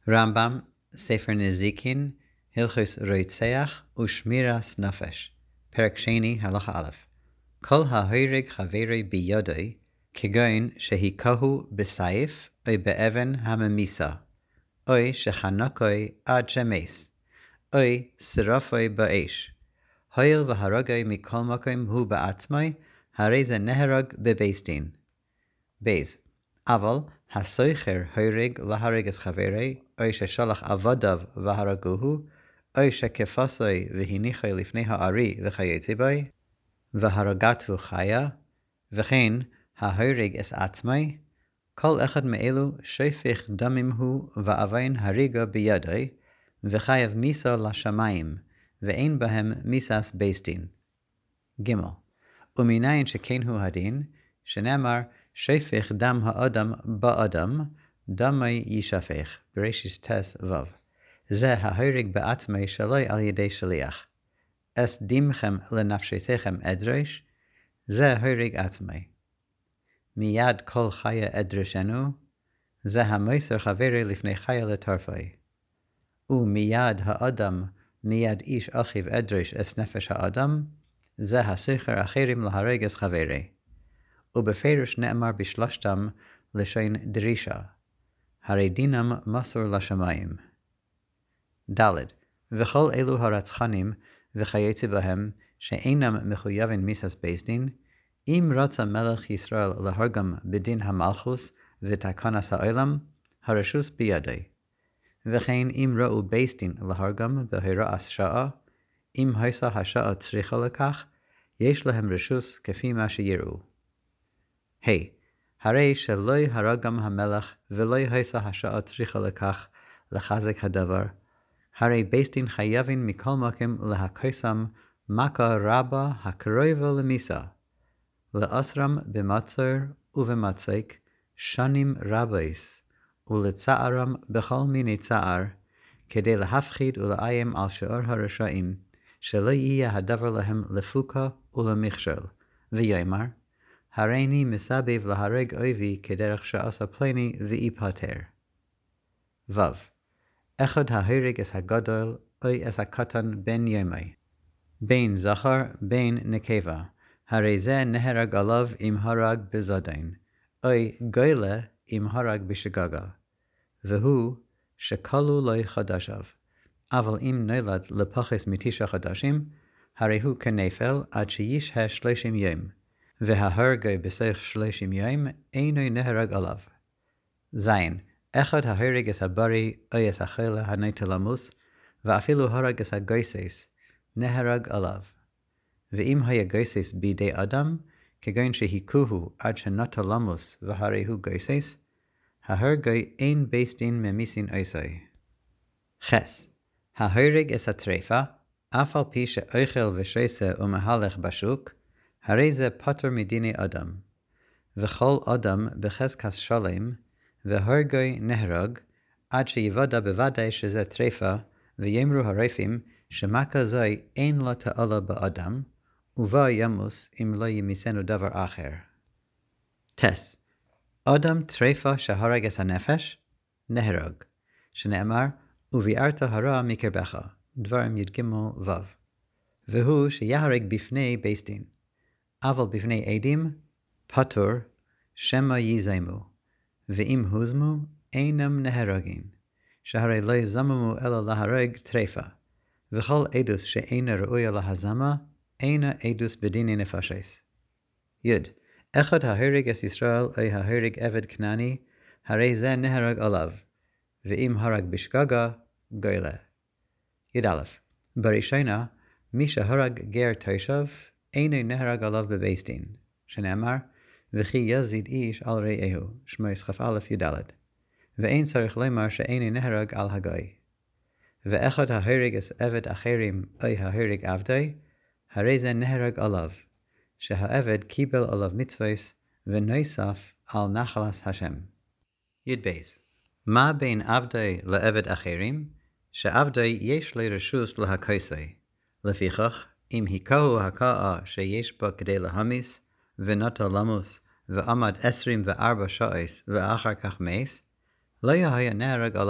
רמב"ם, ספר נזיקין, הלכות רוצח ושמירת נפש, פרק שני, הלכה א'. כל ההורג חברו ביודו, כגון שהיכהו בסייף או באבן הממיסה, או שחנקו עד שמס, או שרפו באש. הואיל והרגו מכל מקום הוא בעצמו, הרי זה נהרג בבית דין. בייז, אבל הסוחר הורג להרג את חברו, או ששלח עבדיו והרגוהו, או שכפסו והניחו לפני הארי וכיוצא בו, והרגתו חיה, וכן ההורג את עצמו, כל אחד מאלו שופך דמים הוא ועוון הריגו בידו, וחייב מיסה לשמיים, ואין בהם מיסס בית דין. ג' ומניין שכן הוא הדין, שנאמר שופך דם האדם באדם, דמו ישפך, בראשית טס ו'. זה ההורג בעצמו שלא על ידי שליח. אס דמכם לנפשתכם אדרש, זה הורג עצמו. מיד כל חיה אדרשנו, זה המוסר חברו לפני חיה לטרפי. ומיד האדם, מיד איש אחיו אדרש את נפש האדם, זה הסוחר אחרים להרג את חברו. ובפירוש נאמר בשלושתם לשון דרישה, הרי דינם מסור לשמיים. ד' וכל אלו הרצחנים וכיוצא בהם שאינם מחויבים מיסס בית דין, אם רצה מלך ישראל להרגם בדין המלכוס ותקנת העולם, הרשוס בידי. וכן אם ראו בית דין להרגם בהוראת שעה, אם הייתה השעה צריכה לכך, יש להם רשוס כפי מה שיראו. הרי שלא הרגם המלך ולא הייתה השעה צריכה לכך לחזק הדבר, הרי בית דין חייבים מכל מקום להכוסם מכה רבה הקרובה למיסה, לאסרם במצר ובמצק שנים רבייס, ולצערם בכל מיני צער, כדי להפחיד ולאיים על שאר הרשעים, שלא יהיה הדבר להם לפוקה ולמכשול, ויאמר, הריני מסבב להרג אויבי כדרך שעשה פלני ואיפטר. ו. אחד ההורג את הגדול או את הקטן בין יומי, בין זכר בין נקבה, הרי זה נהרג עליו אם הרג בזדון, או גוילה אם הרג בשגגה, והוא שכלו לו חדשיו. אבל אם נולד לפחס מתשעה חדשים, הרי הוא כנפל עד שישהה 30 יום, וההרגו בסך 30 יום אינו נהרג עליו. זין, אחד ההורג את הברי או את החולה הנוטה למוס, ואפילו הרג את הגויסס, נהרג עליו. ואם היה גויסס בידי אדם, כגון שהיכוהו עד שנוטה למוס והרי הוא גויסס, ההרגו אין בית דין ממיסין עושי. חס, ההורג את הטרפה, אף על פי שאוכל ושסה ומהלך בשוק, הרי זה פטר מדיני אדם. וכל אדם בחזקת שלם, והרגו נהרג, עד שיוודע בוודאי שזה טרפה, ויאמרו הרופאים שמכה זוי אין לה תעלה באדם, ובא ימוס אם לא ימיסנו דבר אחר. טס, אדם טרפה שהרג את הנפש, נהרג, שנאמר, וביארת הרע מקרבך, דברים י"ג ו'. והוא שיהרג בפני בית דין, אבל בפני עדים, פטור, שמא יזמו, ואם הוזמו, אינם נהרגין, שהרי לא יזממו אלא להרג טרפה, וכל עדוס שאינה ראויה להזמה, אינה עדוס בדיני נפשס. י. אחד ההורג את ישראל או ההורג עבד כנעני, הרי זה נהרג עליו, ואם הרג בשגגה, גוילה. י"א בראשונה, מי שהרג גר תושב, אינו נהרג עליו בבית דין, שנאמר, וכי יזיד איש על רעהו, שמות כ"א י"ד, ואין צריך לומר שאינו נהרג על הגוי. ואחד ההורג את עבד אחרים או ההורג עבדי, הרי זה נהרג עליו, שהעבד קיבל עליו מצווס ונוסף על נחלת השם. י"ב מה בין עבדי לעבד אחרים? שעבדי יש לו רשוס להכוסי. לפיכך, אם היכהו הכאה שיש בו כדי להמיס, ונוטה למוס, ועמד 24 שעות ואחר כך מס, לא היה נהרג עליו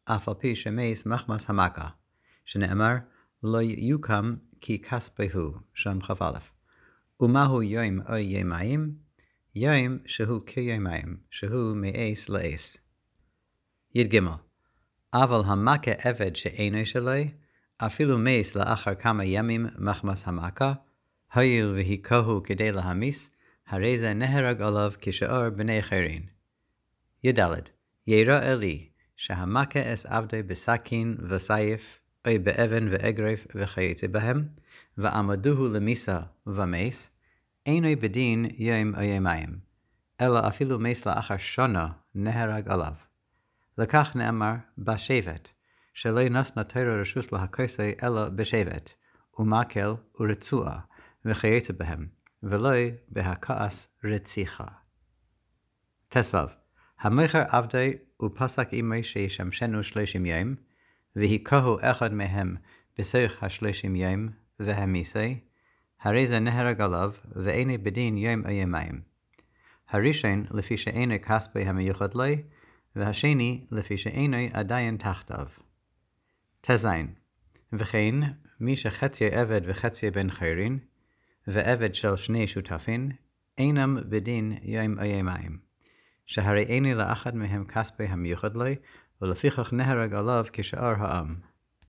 אף על פי שמייס מחמס המכה, שנאמר, לא יוקם כי כספי הוא, שם כ"א. ומהו יום או יומיים? יום שהוא כיומיים, שהוא מאס לאס. י"ג. אבל המכה עבד שאינו שלו, אפילו מייס לאחר כמה ימים מחמס המכה, הואיל והיכהו כדי להמיס, הרי זה נהרג עליו כשאר בני חרין. י"ד. יראה לי שהמכה אס עבדי בסכין וסייף, או באבן ואגרף וכיוצא בהם, ועמדוהו למיסה ומייס, אינו בדין יום או יומיים, אלא אפילו מייס לאחר שנה נהרג עליו. לכך נאמר בשבט, שלא נתנה תורה רשוס להכוסי אלא בשבט, ומקל ורצועה, וכיוצא בהם, ולא בהכעס רציחה. ט"ו. המוכר עבדי ופסק עמי שישמשנו 30 יום, והיכהו אחד מהם בסך 30 יום, והמיסי, הרי זה נהרג עליו, ואינו בדין יום או יומיים. הראשון לפי שאינו כספי המיוחד לו, והשני לפי שאינו עדיין תחתיו. ט"ז. וכן, מי שחצי עבד וחצי בן חרין, ועבד של שני שותפים, אינם בדין יום או יומיים, שהרי אינו לאחד מהם כספי המיוחד לו, ולפיכך נהרג עליו כשאר העם.